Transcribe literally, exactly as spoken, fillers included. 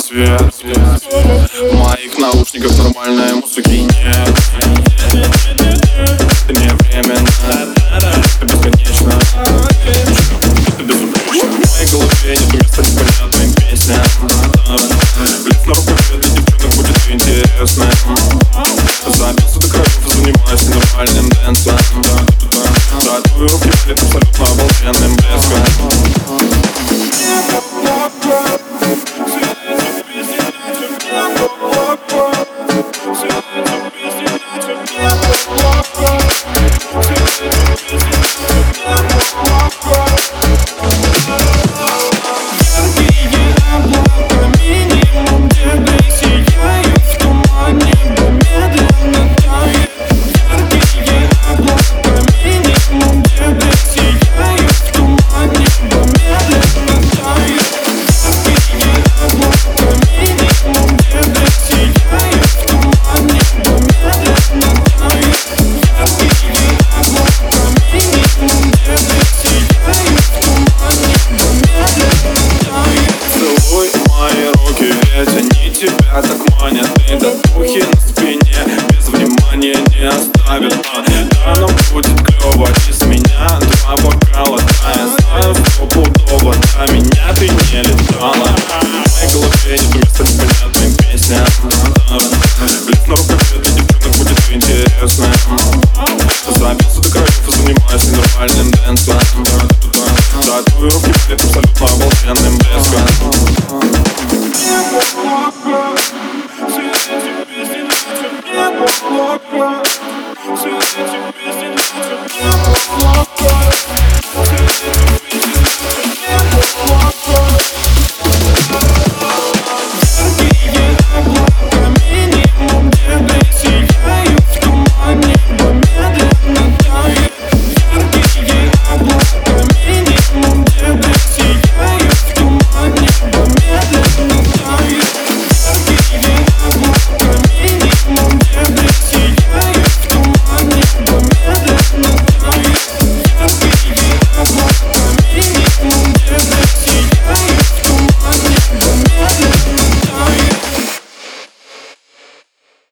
свет. В моих наушниках нормальной музыки нет. Это не временно, это бесконечно. Это безупречно. В моей голове нет места непонятным песням. Блиц на руках для девчонок будет интересно. Забился до краев и занимаюсь ненормальным дэнсом. Татуировки палит абсолютно обалденным блеском. Они тебя так манят, и татухи на спине без внимания не оставят. Да, но будет клёво, из меня два бокала. Да, я знаю стопудово, до меня ты не летала. В моей голове нет места непонятным песням. Блиц на руках для девчонок будет интересно. Забился до краев и занимаюсь ненормальным дэнсом. Татуировки палит абсолютно обалденным блеском. Все эти песни, все эти